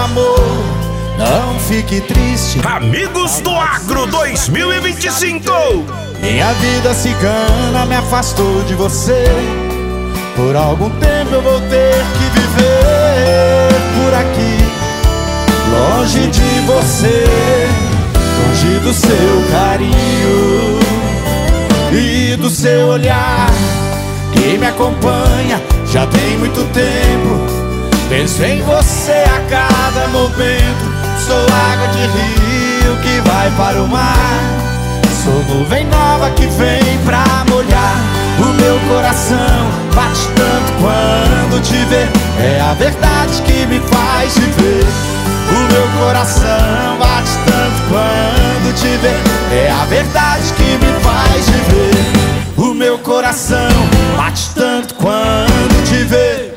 amor, não fique triste. Amigos do Agro 2025. Minha vida cigana me afastou de você. Por algum tempo eu vou ter que viver por aqui, longe de você, longe do seu carinho e do seu olhar que me acompanha já tem muito tempo. Penso em você a cada momento. Sou água de rio que vai para o mar, sou nuvem nova que vem pra molhar. O meu coração bate tanto quando te vê, é a verdade que me faz viver. O meu coração bate tanto quando te vê, é a verdade que me faz viver. O meu coração bate tanto quando te vê.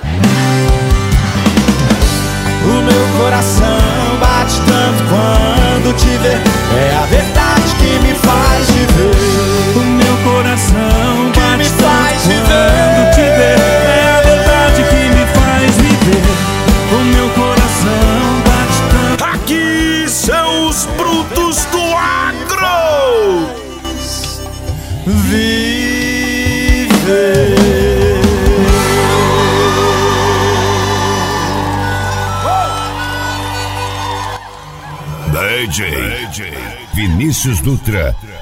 O meu coração bate tanto quando te vê, é a verdade que me faz viver. O meu coração que me faz viver. Quando te vê, é a verdade que me faz viver. O meu coração bate tanto. Aqui são os brutos do Agro. Viver. DJ Vinícius Dutra.